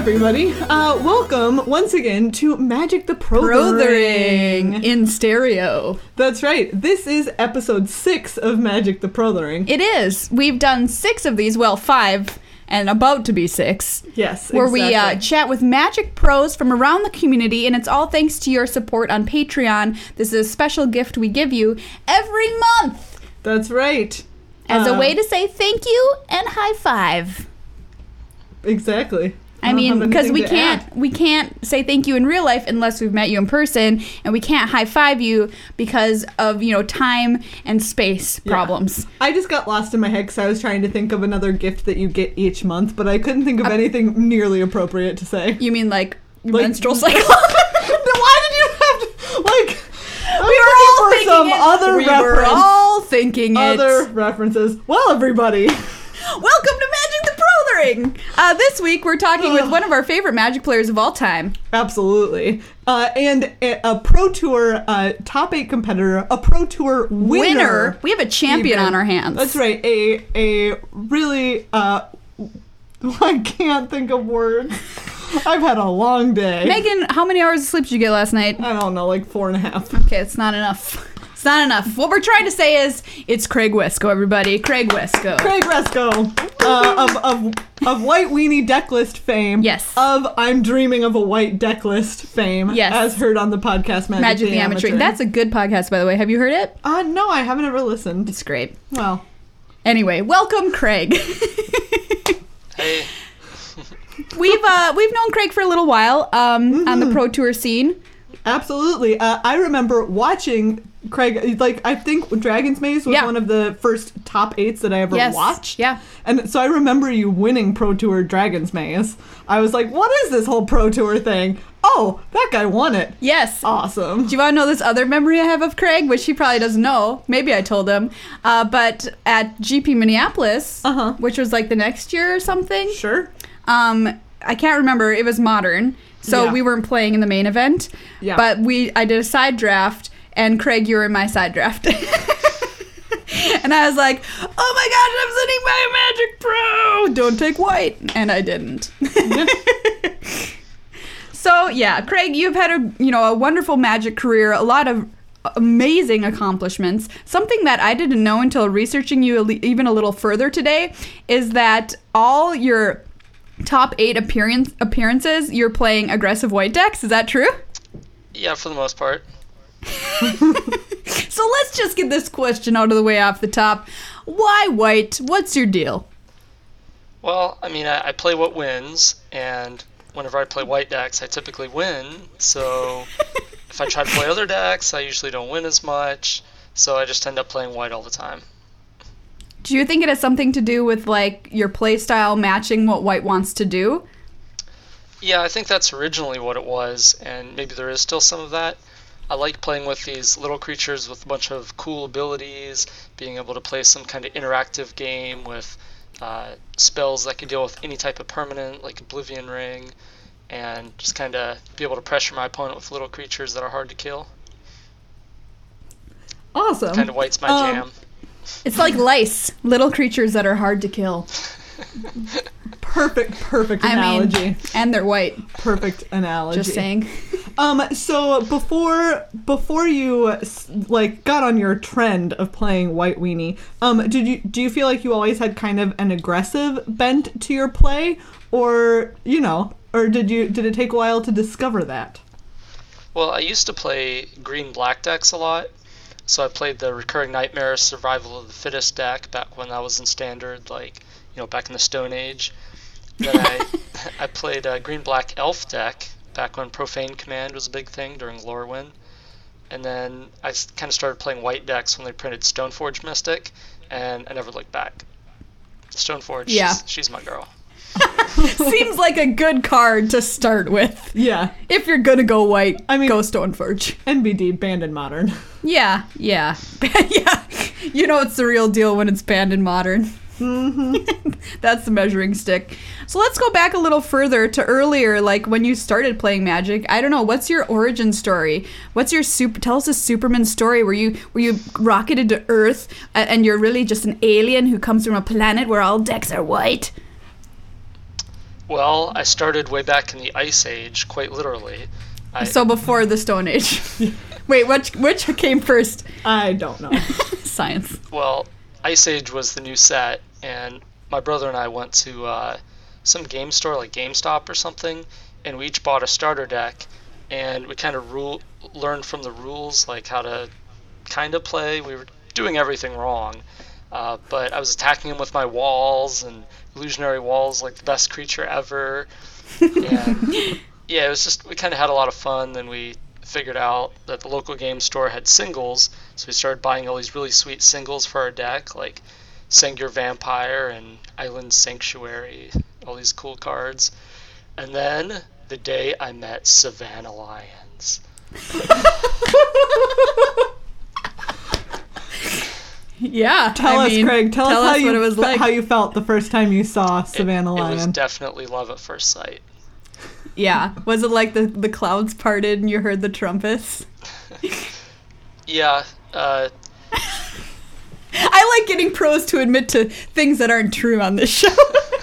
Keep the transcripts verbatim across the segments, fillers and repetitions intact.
everybody. Uh, welcome once again to Magic the Prothering. Prothering in stereo. That's right. This is episode six of Magic the Prothering. It is. We've done six of these, well, five, and about to be six. Yes, Where exactly. we uh, chat with Magic pros from around the community, and it's all thanks to your support on Patreon. This is a special gift we give you every month. That's right. As uh, a way to say thank you and high five. Exactly. I, I mean, because we can't add. we can't say thank you in real life unless we've met you in person, and we can't high five you because of, you know, time and space Yeah. problems. I just got lost in my head because I was trying to think of another gift that you get each month, but I couldn't think of uh, anything nearly appropriate to say. You mean like, like menstrual cycle? Why did you have to, like, I we were all for thinking some it. other we reference. were all thinking Other it. references. Well, everybody. Welcome to Magic the Prothering! Uh, this week we're talking with one of our favorite Magic players of all time. Absolutely. Uh, and a, a Pro Tour uh, top eight competitor, a Pro Tour winner. Winner. We have a champion even. on our hands. That's right. A a really, uh, I can't think of words. I've had a long day. Megan, how many hours of sleep did you get last night? I don't know, like four and a half. Okay, it's not enough. It's not enough. What we're trying to say is, it's Craig Wesco, everybody. Craig Wesco. Craig Wesco, uh, of, of, of White Weenie Decklist fame. Yes. Of I'm Dreaming of a White Decklist fame. Yes. As heard on the podcast Magic, Magic the, the Amateur. Amateur. That's a good podcast, by the way. Have you heard it? Uh, no, I haven't ever listened. It's great. Well. Anyway, welcome, Craig. Hey. we've uh, we've known Craig for a little while um, mm-hmm. on the Pro Tour scene. Absolutely. Uh, I remember watching Craig, like, I think Dragon's Maze was yeah. one of the first top eights that I ever yes. watched. Yeah. And so I remember you winning Pro Tour Dragon's Maze. I was like, what is this whole Pro Tour thing? Oh, that guy won it. Yes. Awesome. Do you want to know this other memory I have of Craig, which he probably doesn't know? Maybe I told him. Uh, but at G P Minneapolis, uh-huh. which was like the next year or something. Sure. Um, I can't remember. It was modern. So yeah. we weren't playing in the main event. Yeah. But we, I did a side draft, and Craig, you were in my side draft. And I was like, oh my gosh, I'm sending my Magic Pro! Don't take white. And I didn't. So, yeah, Craig, you've had a, you know, a wonderful Magic career, a lot of amazing accomplishments. Something that I didn't know until researching you even a little further today is that all your top eight appearance appearances, you're playing aggressive white decks. Is that true? Yeah, for the most part. So let's just get this question out of the way off the top. Why white? What's your deal? Well, I mean, I, I play what wins, and whenever I play white decks, I typically win. So if I try to play other decks, I usually don't win as much. So I just end up playing white all the time. Do you think it has something to do with, like, your play style matching what white wants to do? Yeah, I think that's originally what it was, and maybe there is still some of that. I like playing with these little creatures with a bunch of cool abilities, being able to play some kind of interactive game with uh, spells that can deal with any type of permanent, like Oblivion Ring, and just kind of be able to pressure my opponent with little creatures that are hard to kill. Awesome. Kind of white's my um, jam. It's like lice, little creatures that are hard to kill. Perfect, perfect I analogy. mean, and they're white. Perfect analogy. Just saying. Um, so before before you like got on your trend of playing White Weenie, um, did you do you feel like you always had kind of an aggressive bent to your play, or you know, or did you did it take a while to discover that? Well, I used to play green-black decks a lot. So I played the Recurring Nightmare Survival of the Fittest deck back when that was in Standard, like, you know, back in the Stone Age. Then I I played a green-black elf deck back when Profane Command was a big thing during Lorwyn. And then I kind of started playing white decks when they printed Stoneforge Mystic, and I never looked back. Stoneforge, yeah. she's, she's my girl. Seems like a good card to start with. Yeah. If you're gonna go white, I mean, go Stoneforge. N B D, banned in Modern. Yeah, yeah. Yeah. You know it's the real deal when it's banned in Modern. Mm-hmm. That's the measuring stick. So let's go back a little further to earlier, like when you started playing Magic. I don't know, what's your origin story? What's your super? Tell us a Superman story where you where you rocketed to Earth and you're really just an alien who comes from a planet where all decks are white. Well, I started way back in the Ice Age, quite literally. I, So before the Stone Age. Wait, which which came first? I don't know. Science. well, Ice Age was the new set, and my brother and I went to uh, some game store, like GameStop or something, and we each bought a starter deck, and we kind of rule learned from the rules, like how to kind of play. We were doing everything wrong, uh, but I was attacking him with my walls and illusionary walls, like the best creature ever. And yeah, it was just, we kind of had a lot of fun. Then we figured out that the local game store had singles, so we started buying all these really sweet singles for our deck, like Sengir Vampire and Island Sanctuary, all these cool cards. And then the day I met Savannah Lions. Yeah. Tell I us, mean, Craig. Tell, us, how, you what it was fe- like. how you felt the first time you saw Savannah it, Lion. It was definitely love at first sight. Yeah. Was it like the, the clouds parted and you heard the trumpets? Yeah, uh, I like getting pros to admit to things that aren't true on this show.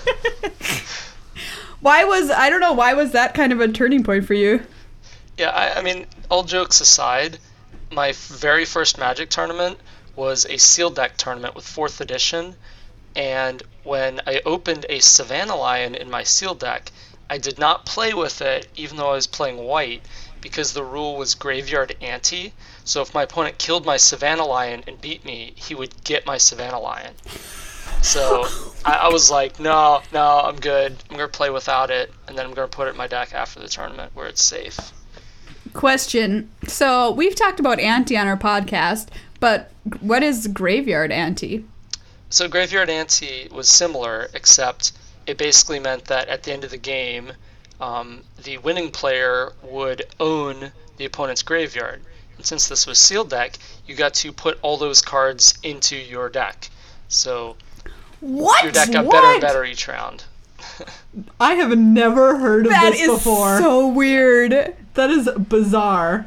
Why was, I don't know, why was that kind of a turning point for you? yeah. I, I mean, all jokes aside, my very first Magic tournament was a sealed deck tournament with fourth edition, and when I opened a Savannah Lion in my sealed deck, I did not play with it, even though I was playing white, because the rule was graveyard ante. So if my opponent killed my Savannah Lion and beat me, he would get my Savannah Lion. So I, I was like, no, no, I'm good. I'm going to play without it, and then I'm going to put it in my deck after the tournament where it's safe. Question. So we've talked about ante on our podcast, but what is graveyard ante? So graveyard ante was similar, except it basically meant that at the end of the game, um, the winning player would own the opponent's graveyard. And since this was sealed deck, you got to put all those cards into your deck. So What? your deck got what? better and better each round. I have never heard of That this is before. so weird. That is bizarre.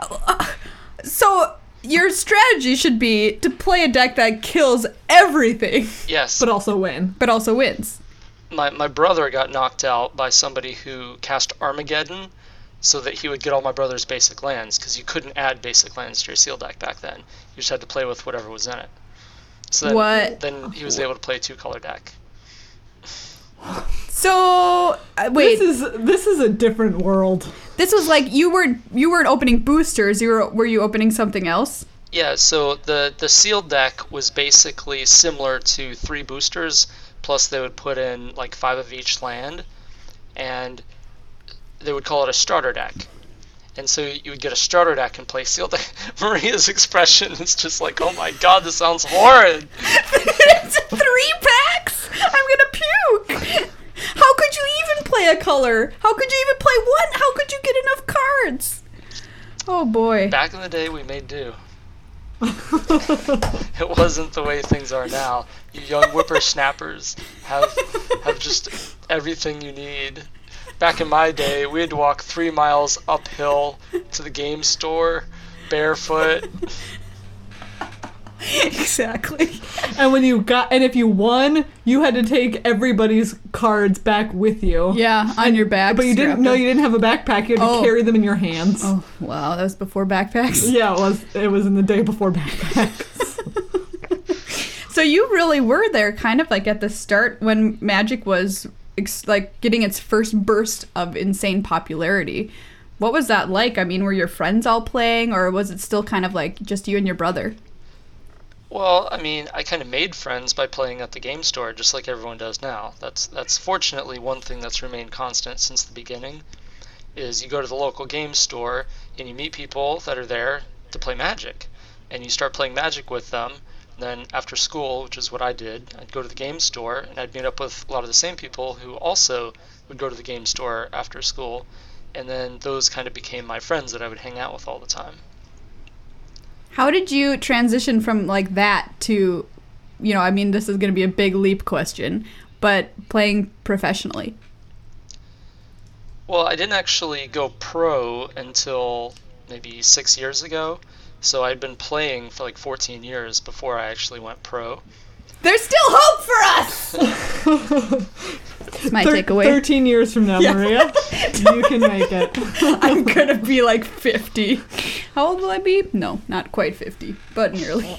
So your strategy should be to play a deck that kills everything, Yes. But also win. but also wins. my, my brother got knocked out by somebody who cast Armageddon so that he would get all my brother's basic lands, because you couldn't add basic lands to your sealed deck back then. You just had to play with whatever was in it. So then, What? then he was able to play a two-color deck. So uh, wait, This is this is a different world. this was like you were you weren't opening boosters. You were were you opening something else? Yeah, so the, the sealed deck was basically similar to three boosters, plus they would put in like five of each land, and they would call it a starter deck. And so you would get a starter deck and play sealed deck. Maria's expression is just like, oh my god, this sounds horrid. It's three packs. I'm gonna puke. How could you even play a color? How could you even play one? How could you get enough cards? Oh boy. Back in the day, we made do. It wasn't the way things are now. You young whippersnappers have have just everything you need. Back in my day, we had to walk three miles uphill to the game store, barefoot. Exactly. And when you got and if you won, you had to take everybody's cards back with you. Yeah, on your back. But you didn't strapped know up. you didn't have a backpack. You had to Oh. carry them in your hands. Oh wow, that was before backpacks. Yeah, it was. It was in the day before backpacks. So you really were there, kind of like at the start when Magic was ex- like getting its first burst of insane popularity. What was that like? I mean, were your friends all playing, or was it still kind of like just you and your brother? Well, I mean, I kind of made friends by playing at the game store, just like everyone does now. That's that's fortunately one thing that's remained constant since the beginning. Is you go to the local game store and you meet people that are there to play Magic, and you start playing Magic with them. Then after school, which is what I did, I'd go to the game store and I'd meet up with a lot of the same people who also would go to the game store after school, and then those kind of became my friends that I would hang out with all the time. How did you transition from like that to, you know, I mean, this is going to be a big leap question, but playing professionally? Well, I didn't actually go pro until maybe six years ago, so I'd been playing for like fourteen years before I actually went pro. There's still hope for us! That's my Thir- takeaway. thirteen years from now, Yeah. Maria, you can make it. I'm gonna be like fifty. How old will I be? No, not quite fifty, but nearly.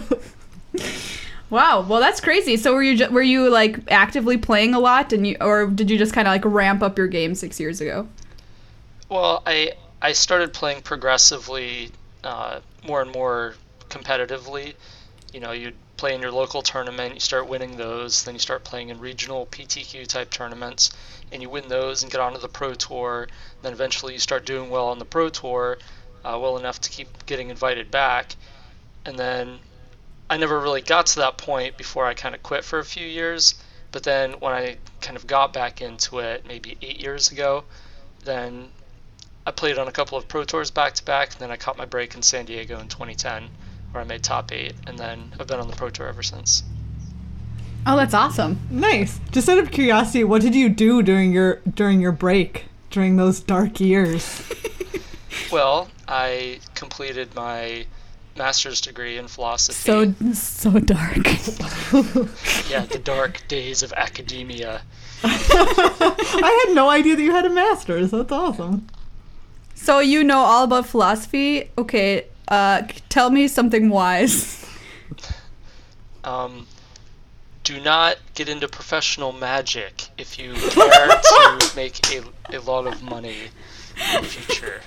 Wow, well that's crazy. So were you ju- were you like actively playing a lot, and you, or did you just kind of like ramp up your game six years ago? Well, I I started playing progressively, uh, more and more competitively. You know, you'd play in your local tournament, you start winning those, then you start playing in regional P T Q type tournaments, and you win those and get onto the Pro Tour. Then eventually you start doing well on the Pro Tour, uh, well enough to keep getting invited back. And then I never really got to that point before I kind of quit for a few years. But then when I kind of got back into it, maybe eight years ago, then I played on a couple of Pro Tours back to back, and then I caught my break in San Diego in twenty ten, where I made top eight, and then I've been on the Pro Tour ever since. Oh, that's awesome. Nice. Just out of curiosity, what did you do during your during your break, during those dark years? Well, I completed my master's degree in philosophy. So so dark. Yeah, the dark days of academia. I had no idea that you had a master's. That's awesome. So you know all about philosophy? Okay, uh, tell me something wise. Um, do not get into professional magic if you care to make a, a lot of money in the future.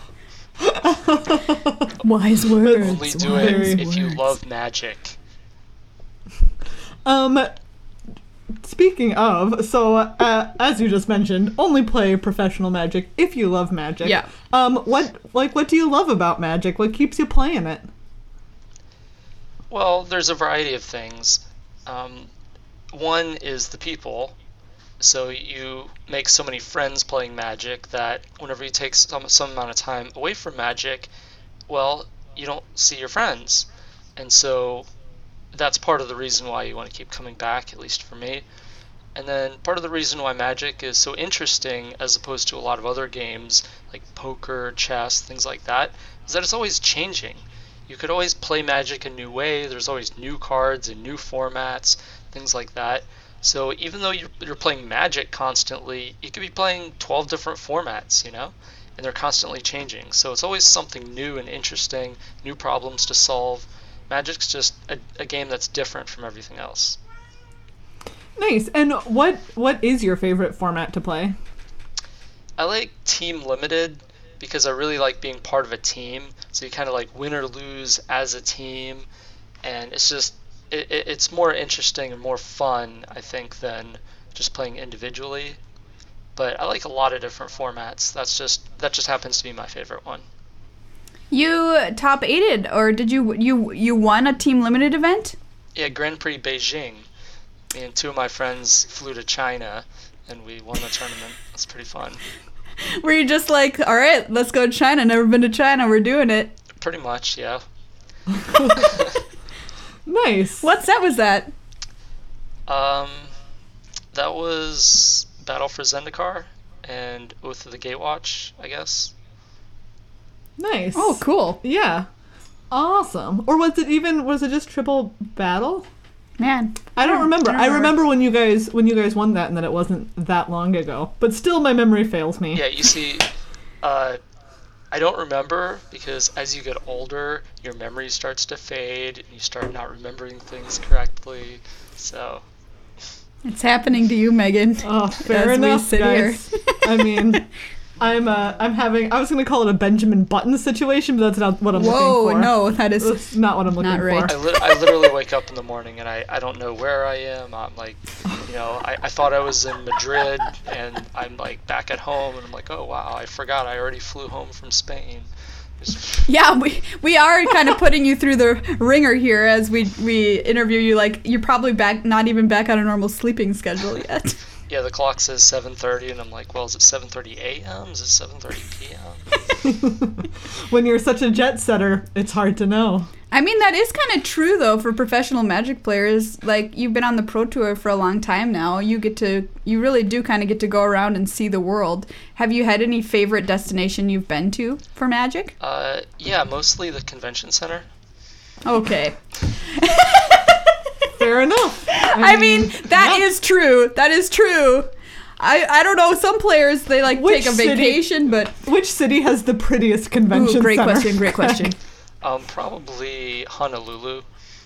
Wise words. Only do wise it if you words. love magic. Um, speaking of, so uh, as you just mentioned, only play professional Magic if you love Magic. Yeah. Um, what like what do you love about Magic? What keeps you playing it? Well, there's a variety of things. Um, one is the people. So you make so many friends playing Magic that whenever you take some some amount of time away from Magic, well, you don't see your friends. And so that's part of the reason why you want to keep coming back, at least for me. And then part of the reason why Magic is so interesting as opposed to a lot of other games like poker, chess, things like that, is that it's always changing. You could always play Magic a new way. There's always new cards and new formats, things like that. So even though you're, you're playing Magic constantly, you could be playing twelve different formats, you know? And they're constantly changing. So it's always something new and interesting, new problems to solve. Magic's just a, a game that's different from everything else. Nice. And what what is your favorite format to play? I like Team Limited because I really like being part of a team. So you kind of like win or lose as a team. And it's just, it, it, it's more interesting and more fun, I think, than just playing individually. But I like a lot of different formats. That's just, that just happens to be my favorite one. You top eighted, or did you you you won a Team Limited event? Yeah, Grand Prix Beijing. Me and two of my friends flew to China, and we won the tournament. It's pretty fun. Were you just like, all right, let's go to China. Never been to China. We're doing it. Pretty much, yeah. Nice. What set was that? Um, that was Battle for Zendikar and Oath of the Gatewatch, I guess. Nice. Oh, cool. Yeah. Awesome. Or was it even was it just triple battle? Man, I don't remember. I don't I remember. remember when you guys when you guys won that and that it wasn't that long ago. But still my memory fails me. Yeah, you see, uh, I don't remember because as you get older, your memory starts to fade and you start not remembering things correctly. So, it's happening to you, Megan. Oh, fair As we enough, sit guys. I mean, I'm uh, I'm having I was gonna call it a Benjamin Button situation, but that's not what I'm Whoa, looking for. no, that is That's not what I'm looking Not right. I, li- I literally wake up in the morning and I, I don't know where I am. I'm like, you know, I, I thought I was in Madrid and I'm like back at home and I'm like, oh wow, I forgot I already flew home from Spain. Just- Yeah, we we are kind of putting you through the ringer here as we we interview you. Like you're probably back, not even back on a normal sleeping schedule yet. yeah, the clock says seven thirty and I'm like, well, is it seven thirty a m? Is it seven thirty p m? When you're such a jet setter, it's hard to know. I mean, that is kind of true though for professional Magic players. Like you've been on the Pro Tour for a long time now. You get to, you really do kind of get to go around and see the world. Have you had any favorite destination you've been to for Magic? Uh, yeah, mostly the convention center. Okay. Fair enough. I mean, that is true. That is true. I, I don't know. Some players, they like Which take a city- vacation, but Which city has the prettiest convention ooh, great center? question, great question. Um, probably Honolulu.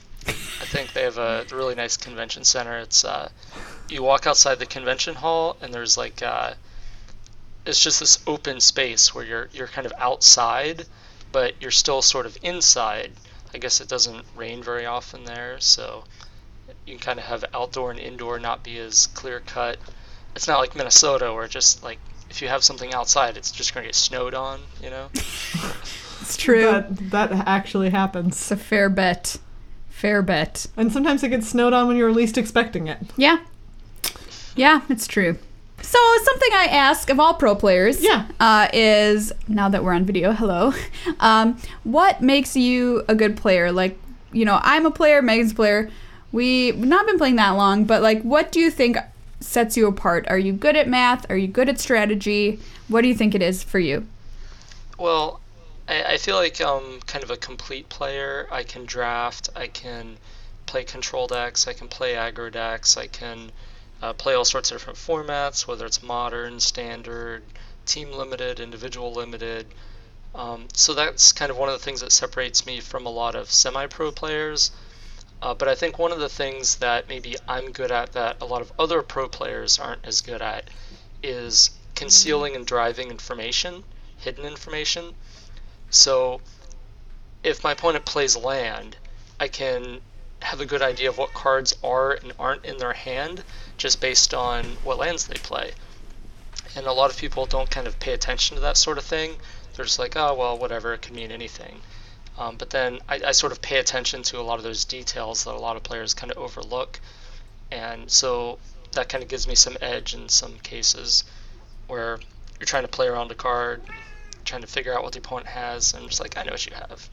I think they have a really nice convention center. It's uh, you walk outside the convention hall, and there's like uh, it's just this open space where you're you're kind of outside, but you're still sort of inside. I guess it doesn't rain very often there, so you can kind of have outdoor and indoor not be as clear cut. It's not like Minnesota where just like if you have something outside, it's just going to get snowed on, you know? It's true. That, that actually happens. It's a fair bet. Fair bet. And sometimes it gets snowed on when you're least expecting it. Yeah. Yeah, it's true. So something I ask of all pro players Yeah. uh, is, now that we're on video, hello, um, what makes you a good player? Like, you know, I'm a player, Megan's a player. We've not been playing that long, but like, what do you think sets you apart? Are you good at math? Are you good at strategy? What do you think it is for you? Well, I, I feel like I'm kind of a complete player. I can draft, I can play control decks, I can play aggro decks, I can uh, play all sorts of different formats, whether it's modern, standard, team limited, individual limited. Um, so that's kind of one of the things that separates me from a lot of semi-pro players. Uh, but I think one of the things that maybe I'm good at that a lot of other pro players aren't as good at is concealing and driving information, hidden information. So if my opponent plays land, I can have a good idea of what cards are and aren't in their hand just based on what lands they play. And a lot of people don't kind of pay attention to that sort of thing. They're just like, oh, well, whatever, it could mean anything. Um, but then I, I sort of pay attention to a lot of those details that a lot of players kind of overlook. And so that kind of gives me some edge in some cases where you're trying to play around a card, trying to figure out what the opponent has, and I'm just like, I know what you have.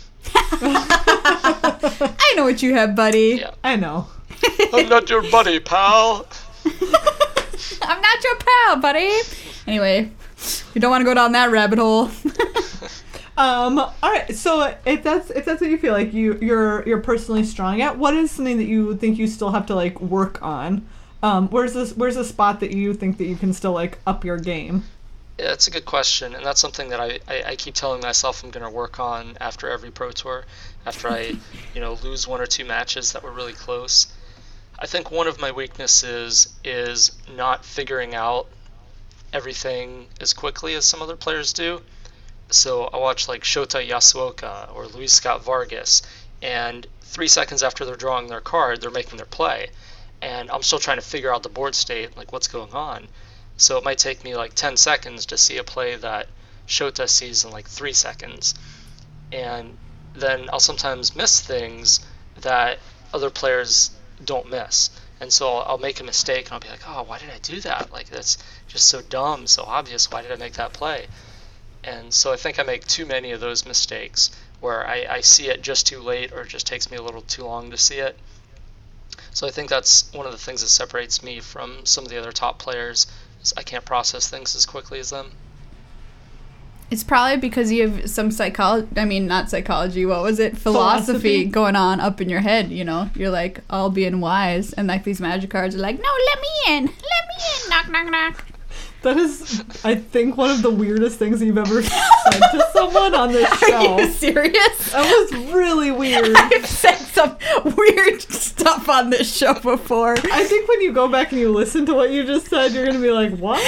I know what you have, buddy. Yeah. I know. I'm not your buddy, pal. I'm not your pal, buddy. Anyway, you don't want to go down that rabbit hole. Um, all right. So if that's if that's what you feel like you you're you're personally strong at, what is something that you think you still have to like work on? Um, where's this where's a spot that you think that you can still like up your game? Yeah, that's a good question, and that's something that I, I, I keep telling myself I'm going to work on after every Pro Tour, after I, you know, lose one or two matches that were really close. I think one of my weaknesses is not figuring out everything as quickly as some other players do. So I watch like Shota Yasuoka or Luis Scott Vargas, and three seconds after they're drawing their card, they're making their play, and I'm still trying to figure out the board state, like what's going on. So it might take me like ten seconds to see a play that Shota sees in like three seconds. And then I'll sometimes miss things that other players don't miss. And so I'll, I'll make a mistake and I'll be like, oh, why did I do that? Like, that's just so dumb, so obvious. Why did I make that play? And so I think I make too many of those mistakes where I, I see it just too late or it just takes me a little too long to see it. So I think that's one of the things that separates me from some of the other top players. I can't process things as quickly as them. It's probably because you have some psychology, I mean, not psychology, what was it? Philosophy, Philosophy going on up in your head, you know? You're like, all being wise, and like these magic cards are like, no, let me in, let me in, knock, knock, knock. That is, I think, one of the weirdest things you've ever said to someone on this show. Are you serious? That was really weird. I've said some weird stuff on this show before. I think when you go back and you listen to what you just said, you're going to be like, what?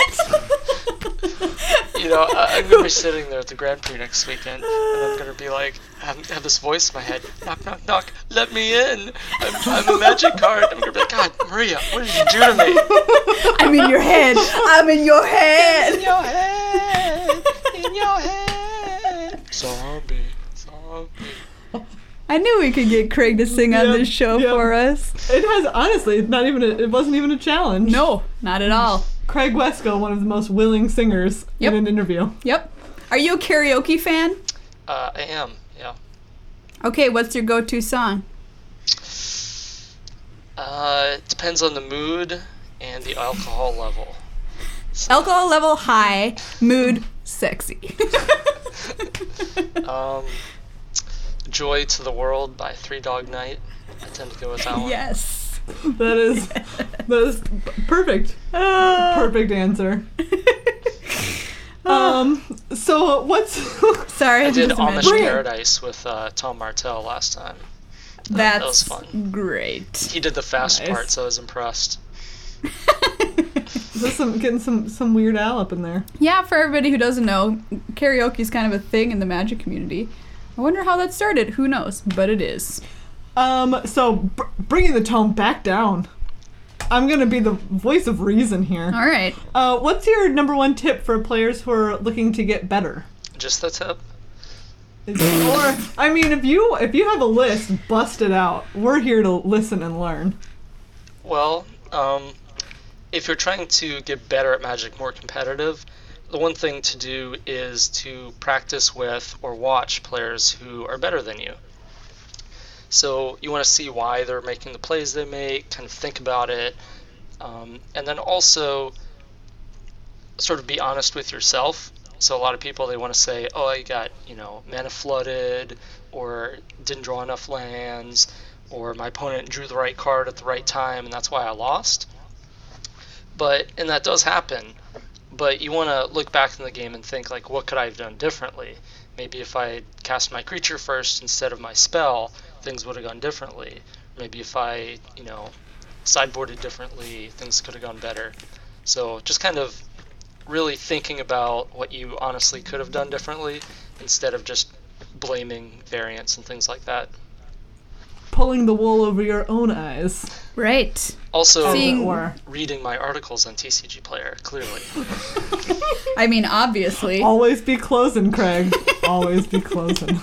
You know, I, I'm going to be sitting there at the Grand Prix next weekend, and I'm going to be like, I have this voice in my head, knock, knock, knock, let me in. I'm, I'm a magic card. I'm going to be like, God, Maria, what did you do to me? I'm in your head. I'm in your head. In your head. In your head. Zombie. Zombie. I knew we could get Craig to sing on Yep, this show yep. for us. It has, honestly, it's not even a, it wasn't even a challenge. No, not at all. Craig Wesco, one of the most willing singers Yep. in an interview. Yep. Are you a karaoke fan? Uh, I am, yeah. Okay, what's your go-to song? Uh, it depends on the mood and the alcohol level. Alcohol level high, mood sexy. Um, Joy to the World by Three Dog Night. I tend to go with that one. Yes. That is that is perfect. Perfect answer. Um. So what's Sorry, I I'm did just Amish imagining. Paradise with uh, Tom Martell last time. That's that was fun. great. He did the fast Nice. part, so I was impressed. There's some getting some some Weird Al up in there? Yeah, for everybody who doesn't know, karaoke is kind of a thing in the Magic community. I wonder how that started. Who knows? But it is. Um. So br- bringing the tone back down. I'm gonna be the voice of reason here. All right. Uh, what's your number one tip for players who are looking to get better? Just the tip. Or, I mean, if you if you have a list, bust it out. We're here to listen and learn. Well, um, if you're trying to get better at Magic, more competitive, the one thing to do is to practice with or watch players who are better than you. So you want to see why they're making the plays they make, kind of think about it, um, and then also sort of be honest with yourself. So a lot of people, they want to say, oh, I got, you know, mana flooded, or didn't draw enough lands, or my opponent drew the right card at the right time, and that's why I lost. But, and that does happen, but you want to look back in the game and think, like, what could I have done differently? Maybe if I cast my creature first instead of my spell, things would have gone differently. Maybe if I, you know, sideboarded differently, things could have gone better. So just kind of really thinking about what you honestly could have done differently instead of just blaming variants and things like that. Pulling the wool over your own eyes. Right. Also, Seeing- Or reading my articles on T C G Player, clearly. I mean, obviously. always be closing, Craig. Always be closing.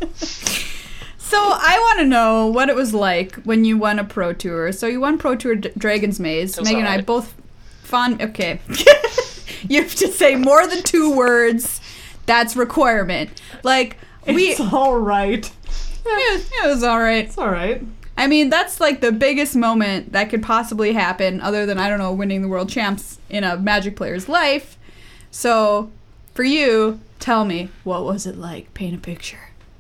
So I want to know what it was like when you won a Pro Tour. So you won Pro Tour D- Dragon's Maze. It was Megan and I alright. both fond. Okay. You have to say more than two words. That's requirement. Like, we. It's all right. It, it was all right. It's all right. I mean, that's like the biggest moment that could possibly happen, other than, I don't know, winning the world champs in a Magic player's life. So, for you, tell me, what was it like? Paint a picture.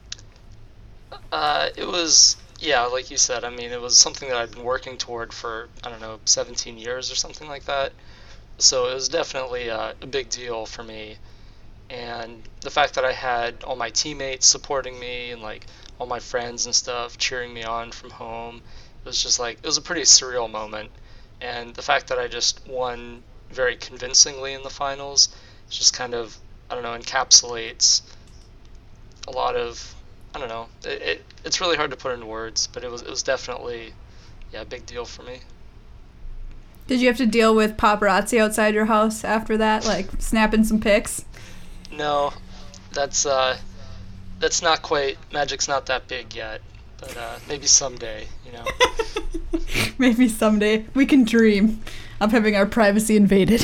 Uh, it was, yeah, like you said, I mean, it was something that I'd been working toward for, I don't know, seventeen years or something like that. So it was definitely a, a big deal for me. And the fact that I had all my teammates supporting me and, like, all my friends and stuff cheering me on from home, it was just like, it was a pretty surreal moment. And the fact that I just won very convincingly in the finals just kind of, I don't know, encapsulates a lot of, I don't know, it, it it's really hard to put into words, but it was it was definitely, yeah, a big deal for me. Did you have to deal with paparazzi outside your house after that, like snapping some pics? No, that's uh, that's not quite, Magic's not that big yet, but uh, maybe someday, you know. Maybe someday we can dream of having our privacy invaded.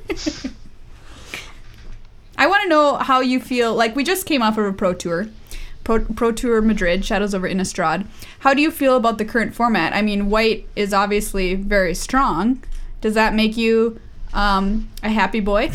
I want to know how you feel. Like, we just came off of a Pro Tour. Pro, Pro Tour Madrid, Shadows over Innistrad. How do you feel about the current format? I mean, white is obviously very strong. Does that make you um, a happy boy?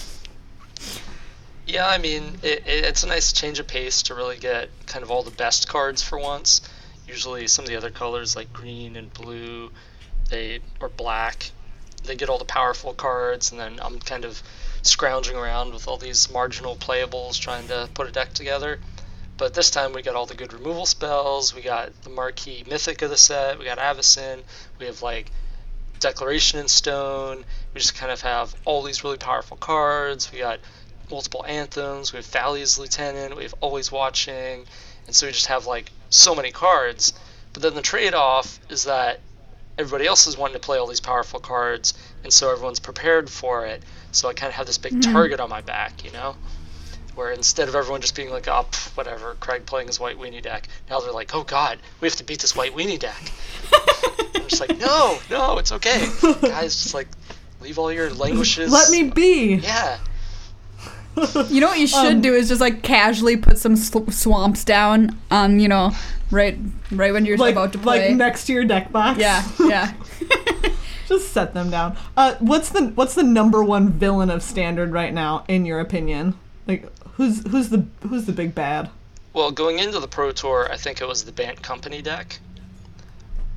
Yeah, I mean, it, it, it's a nice change of pace to really get kind of all the best cards for once. Usually some of the other colors like green and blue, they or black, they get all the powerful cards, and then I'm kind of scrounging around with all these marginal playables trying to put a deck together. But this time we got all the good removal spells, we got the marquee mythic of the set, we got Avacyn, we have like Declaration in Stone, we just kind of have all these really powerful cards, we got multiple anthems, we have Thalia's Lieutenant, we have Always Watching, and so we just have like so many cards. But then the trade-off is that everybody else is wanting to play all these powerful cards, and so everyone's prepared for it. So I kind of have this big Mm-hmm. target on my back, you know? Where instead of everyone just being like, oh, pff, whatever, Craig playing his white weenie deck, now they're like, oh god, we have to beat this white weenie deck. I'm just like, no, no, it's okay. Guys, just like, leave all your languishes. Let me be. Yeah. You know what you should Um, do is just like casually put some sw- swamps down on, you know, right right when you're Like, about to play. like next to your deck box. Yeah, yeah. Just set them down. Uh, what's the what's the number one villain of Standard right now, in your opinion? Like, who's who's the who's the big bad? Well, going into the Pro Tour, I think it was the Bant Company deck.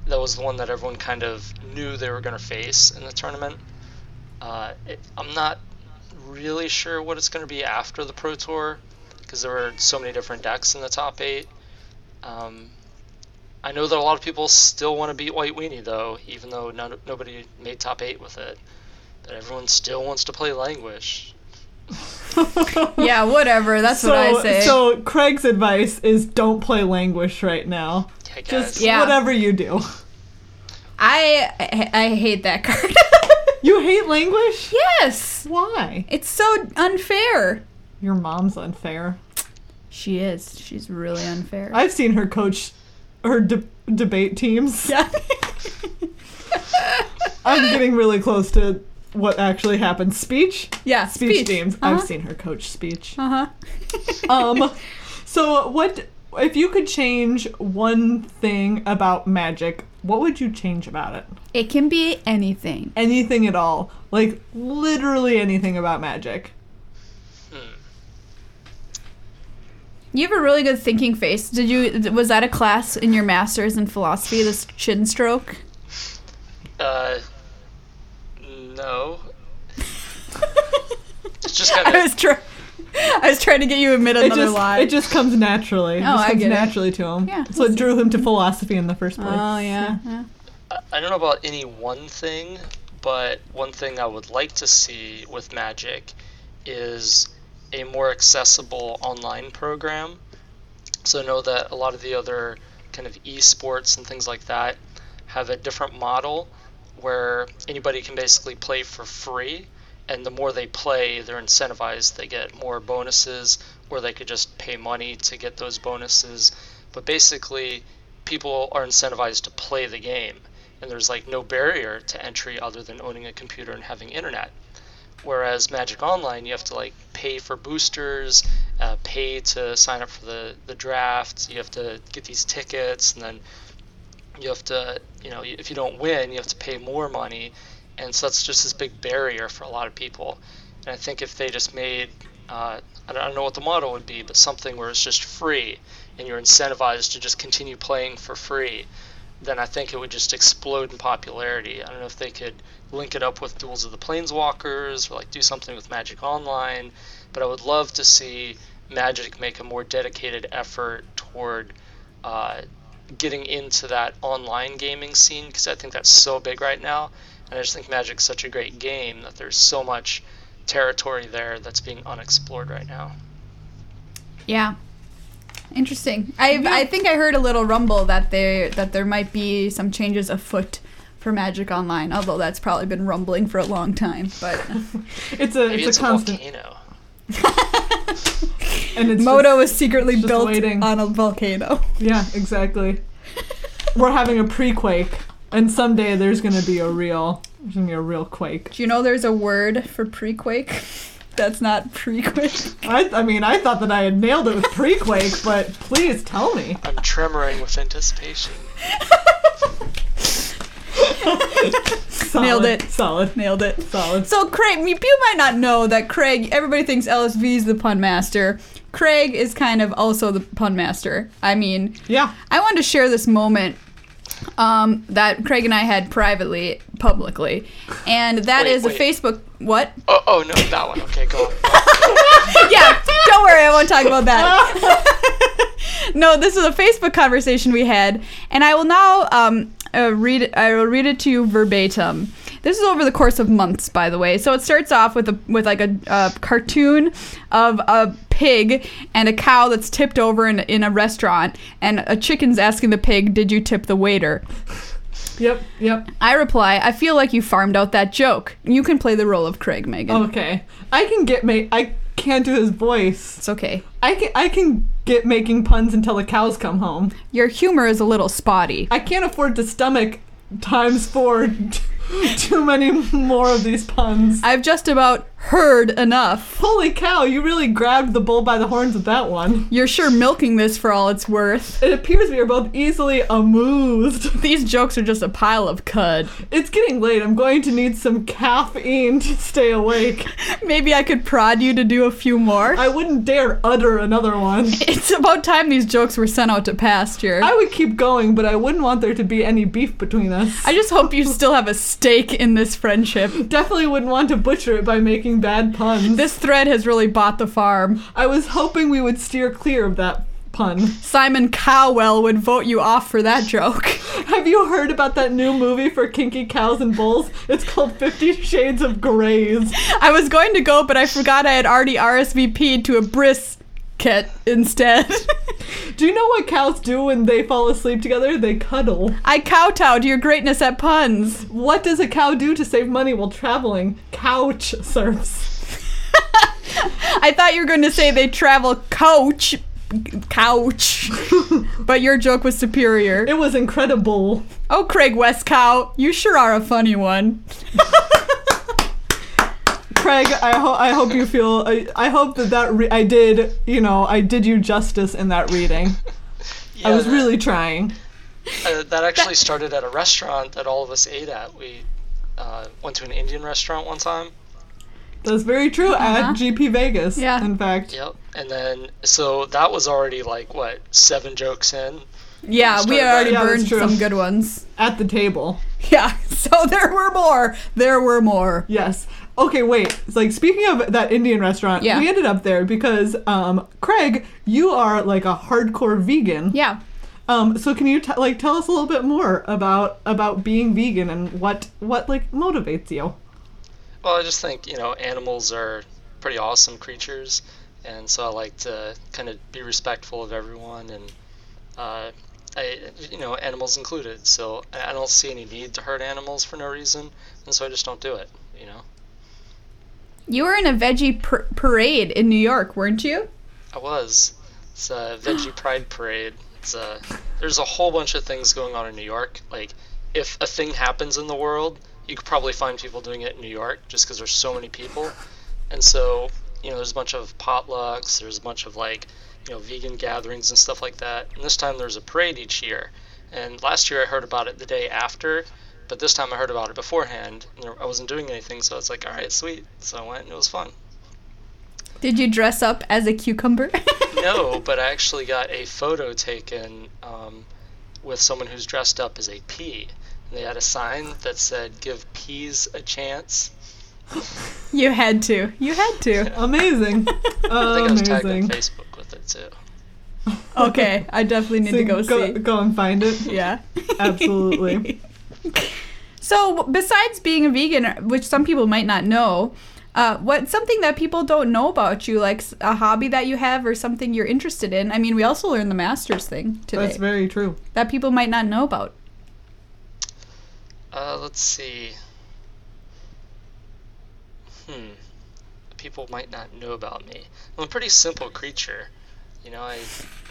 that was the one that everyone kind of knew they were going to face in the tournament. Uh, it, I'm not really sure what it's going to be after the Pro Tour, because there were so many different decks in the top eight. Um, I know that a lot of people still want to beat White Weenie, though, even though none, nobody made top eight with it. But everyone still wants to play Languish. Yeah, whatever. That's so, what I say. So Craig's advice is don't play Languish right now. Yeah, guys. Just Yeah. whatever you do. I, I I hate that card. You hate Languish? Yes. Why? It's so unfair. Your mom's unfair. She is. She's really unfair. I've seen her coach her de- debate teams. yeah. I'm getting really close to what actually happened. Speech? Yeah. Speech, Speech. teams. Uh-huh. I've seen her coach speech. Uh-huh. um, so what, if you could change one thing about Magic, what would you change about it? It can be anything. Anything at all. Like, literally anything about Magic. Hmm. You have a really good thinking face. Did you? Was that a class in your master's in philosophy? This chin stroke. Uh, no. It's just kind I of... was trying. I was trying to get you to admit It another just, lie. it just comes naturally. It Oh, just I comes get it. naturally to him. Yeah, That's what drew him to philosophy in the first place. Oh yeah. yeah. I- I don't know about any one thing, but one thing I would like to see with Magic is a more accessible online program. So I know that a lot of the other kind of esports and things like that have a different model where anybody can basically play for free, and the more they play, they're incentivized. They get more bonuses, or they could just pay money to get those bonuses. But basically, people are incentivized to play the game, and there's like no barrier to entry other than owning a computer and having internet. Whereas Magic Online, you have to like pay for boosters, uh, pay to sign up for the, the draft, you have to get these tickets, and then you have to, you know, if you don't win, you have to pay more money. And so that's just this big barrier for a lot of people. And I think if they just made, uh, I don't know what the model would be, but something where it's just free and you're incentivized to just continue playing for free, then I think it would just explode in popularity. I don't know if they could link it up with Duels of the Planeswalkers or like do something with Magic Online, but I would love to see Magic make a more dedicated effort toward uh, getting into that online gaming scene, because I think that's so big right now. And I just think Magic's such a great game that there's so much territory there that's being unexplored right now. Yeah. Interesting. I I think I heard a little rumble that there that there might be some changes afoot for Magic Online, although that's probably been rumbling for a long time. But It's a Maybe it's, it's, a a constant, volcano. and it's Moto just- is secretly just built waiting. on a volcano. yeah, exactly. We're having a pre-quake, and someday there's gonna be a real there's gonna be a real quake. Do you know there's a word for pre-quake? That's not pre-quake. I I mean I thought that I had nailed it with pre-quake, but please tell me. I'm tremoring with anticipation. Solid, Nailed it. Solid. Nailed it. Solid. So Craig, you you might not know that Craig, everybody thinks L S V is the pun master. Craig is kind of also the pun master. I mean, Yeah. I wanted to share this moment um, that Craig and I had privately, publicly. And that Wait, is wait. a Facebook, what? Oh, oh no, that one. Okay, go on. Yeah, don't worry, I won't talk about that. No, this is a Facebook conversation we had, and I will now um, uh, read. It, I will read it to you verbatim. This is over the course of months, by the way. So it starts off with a with like a, a cartoon of a pig and a cow that's tipped over in in a restaurant, and a chicken's asking the pig, "Did you tip the waiter?" Yep. Yep. I reply, "I feel like you farmed out that joke. You can play the role of Craig, Megan. Okay. I can get ma- I can't do his voice. It's okay. I can I can get making puns until the cows come home. Your humor is a little spotty." I can't afford to stomach times four too many more of these puns. I've just about heard enough. Holy cow, you really grabbed the bull by the horns with that one. You're sure milking this for all it's worth. It appears we are both easily amused. These jokes are just a pile of cud. It's getting late. I'm going to need some caffeine to stay awake. Maybe I could prod you to do a few more. I wouldn't dare utter another one. It's about time these jokes were sent out to pasture. I would keep going, but I wouldn't want there to be any beef between us. I just hope you still have a stake in this friendship. Definitely wouldn't want to butcher it by making bad puns. This thread has really bought the farm. I was hoping we would steer clear of that pun. Simon Cowell would vote you off for that joke. Have you heard about that new movie for kinky cows and bulls? It's called Fifty Shades of Greys. I was going to go, but I forgot I had already R S V P'd to a brisket instead. Do you know what cows do when they fall asleep together? They cuddle. I kowtow to your greatness at puns. What does a cow do to save money while traveling? Couch surfs. I thought you were going to say they travel couch, couch, but your joke was superior. It was incredible. Oh, Craig Westcow, you sure are a funny one. Craig, I hope I hope you feel I, I hope that that re- I did you know I did you justice in that reading. Yeah, I was that, really trying. Uh, that actually started at a restaurant that all of us ate at. We uh, went to an Indian restaurant one time. That's very true. Uh-huh. At G P Vegas. Yeah. In fact. Yep. And then so that was already like what seven jokes in. Yeah, we had already Yeah, that's burned true. some good ones. At the table. Yeah, so there were more. There were more. Yes. Okay, wait. It's like speaking of that Indian restaurant, Yeah. we ended up there because um, Craig, you are like a hardcore vegan. Yeah. Um, so can you t- like tell us a little bit more about about being vegan and what what like motivates you? Well, I just think you know animals are pretty awesome creatures, and so I like to kind of be respectful of everyone, and uh, I you know animals included. So I I don't see any need to hurt animals for no reason, and so I just don't do it. You know. You were in a veggie pr- parade in New York, weren't you? I was. It's a Veggie Pride Parade. It's a, there's a whole bunch of things going on in New York. Like, if a thing happens in the world, you could probably find people doing it in New York just because there's so many people. And so, you know, there's a bunch of potlucks, there's a bunch of, like, you know, vegan gatherings and stuff like that. And this time there's a parade each year. And last year I heard about it the day after, but this time I heard about it beforehand. And I wasn't doing anything, so it's like, all right, sweet. So I went and it was fun. Did you dress up as a cucumber? No, but I actually got a photo taken um, with someone who's dressed up as a pea. And they had a sign that said, give peas a chance. You had to. You had to. Amazing. I think I was tagged on Amazing. Facebook with it too. Okay, I definitely need So to go, go see. go and find it. Yeah. Absolutely. So, besides being a vegan, which some people might not know, uh, what's something that people don't know about you, like s- a hobby that you have or something you're interested in? I mean, we also learned the master's thing today That's very true. that people might not know about. Uh, let's see. Hmm. People might not know about me. I'm a pretty simple creature. You know, I...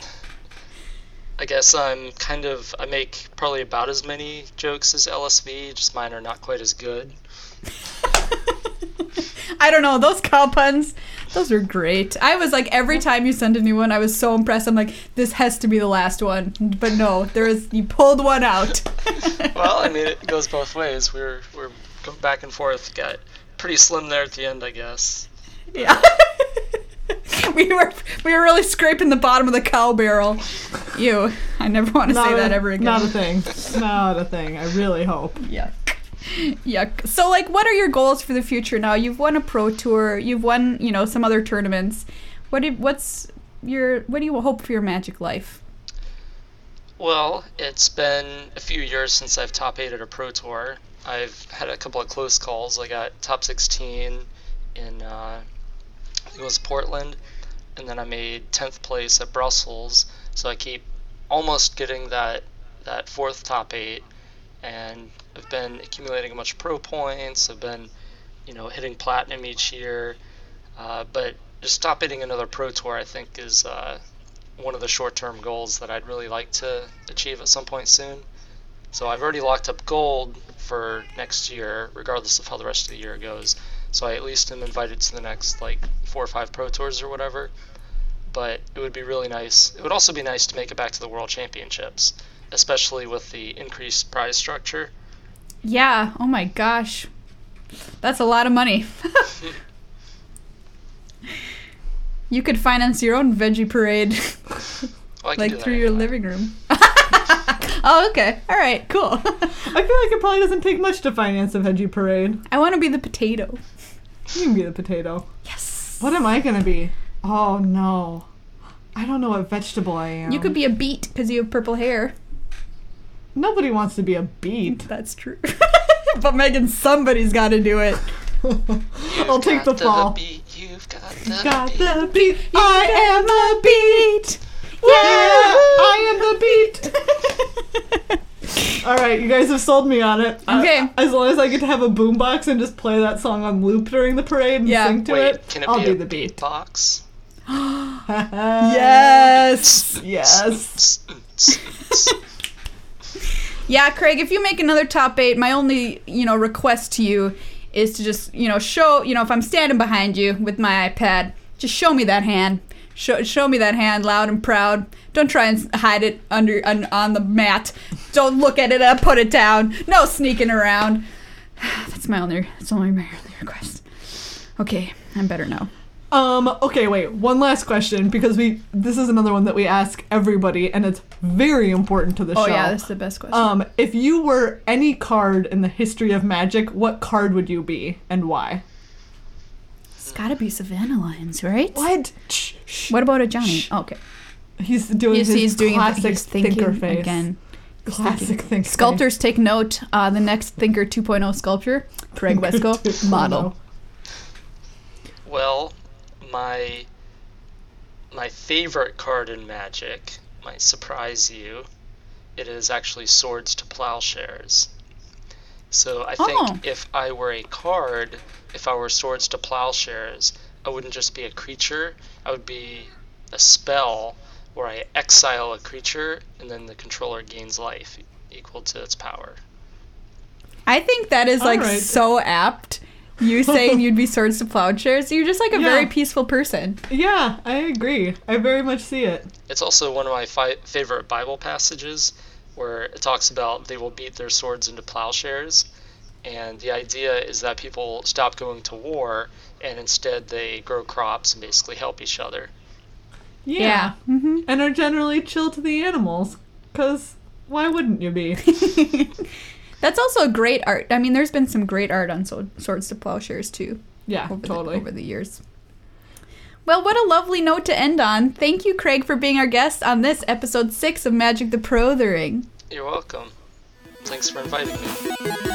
I guess I'm kind of... I make probably about as many jokes as L S V, just mine are not quite as good. I don't know, those cow puns, those are great. I was like, every time you send a new one, I was so impressed. I'm like, this has to be the last one. But no, there is, you pulled one out. Well, I mean, it goes both ways. We're, we're going back and forth. Got pretty slim there at the end, I guess. Yeah. we were we were really scraping the bottom of the cow barrel. Ew. I never want to say Not that a- ever again. Not a thing. Not a thing. I really hope. Yuck. Yuck. So, like, what are your goals for the future now? You've won a pro tour. You've won, you know, some other tournaments. What do, what's your what do you hope for your Magic life? Well, it's been a few years since I've top eight at a pro tour. I've had a couple of close calls. I got top sixteen in uh, I think it was Portland, and then I made tenth place at Brussels. So I keep almost getting that that fourth top eight, and I've been accumulating a bunch of pro points. I've been, you know, hitting platinum each year, uh, but just top hitting another pro tour, I think, is uh, one of the short-term goals that I'd really like to achieve at some point soon. So I've already locked up gold for next year, regardless of how the rest of the year goes. so I at least am invited to the next like four or five Pro Tours or whatever. But it would be really nice. It would also be nice to make it back to the World Championships, especially with the increased prize structure. Yeah, oh my gosh. That's a lot of money. You could finance your own veggie parade. Well, I can do like that through your anyway. living room. Oh, okay. All right, cool. I feel like it probably doesn't take much to finance a veggie parade. I want to be the potato. You can be the potato. Yes. What am I gonna be? Oh no. I don't know what vegetable I am. You could be a beet because you have purple hair. Nobody wants to be a beet. That's true. But Megan, somebody's got to do it. I'll take the Got fall. beat, you've got the Got beat. the beat. I am the beat. Yeah, I am the beat. All right, you guys have sold me on it. Okay. Uh, as long as I get to have a boombox and just play that song on loop during the parade and Yeah. sing to Wait, it, can it I'll be do a the beat. box? Yes. Yes. Yeah, Craig, if you make another top eight, my only, you know, request to you is to just, you know, show, you know, if I'm standing behind you with my iPad, just show me that hand. Show, show me that hand loud and proud. Don't try and hide it under on, on the mat. Don't look at it and put it down. No sneaking around. That's my only, that's only my only request. Okay, I'm better now. Um, okay, wait, one last question, because we this is another one that we ask everybody, and it's very important to the Oh show. yeah, that's the best question. Um, if you were any card in the history of Magic, what card would you be, and why? It's gotta be Savannah Lions, right? What? Shh, shh. What about a Johnny? Oh, okay. He's doing He's, his he's doing classic he's thinking thinker face. again. He's Classic thinking. thinker Sculptors take note. Uh, the next Thinker two point oh sculpture, Craig Wesco, two point oh. model. Well, my my favorite card in Magic might surprise you. It is actually Swords to Plowshares. So I think Oh. if I were a card, if I were Swords to Plowshares, I wouldn't just be a creature. I would be a spell where I exile a creature and then the controller gains life equal to its power. I think that is like Alright. so apt. You saying you'd be Swords to Plowshares. You're just like a Yeah. very peaceful person. Yeah, I agree. I very much see it. It's also one of my fi- favorite Bible passages where it talks about they will beat their swords into plowshares. And the idea is that people stop going to war and instead they grow crops and basically help each other. Yeah. hmm And are generally chill to the animals, because why wouldn't you be? That's also a great art. I mean, there's been some great art on so- Swords to Plowshares too. Yeah, over totally. The, over the years. Well, what a lovely note to end on. Thank you, Craig, for being our guest on this episode six of Magic the Prothering. You're welcome. Thanks for inviting me.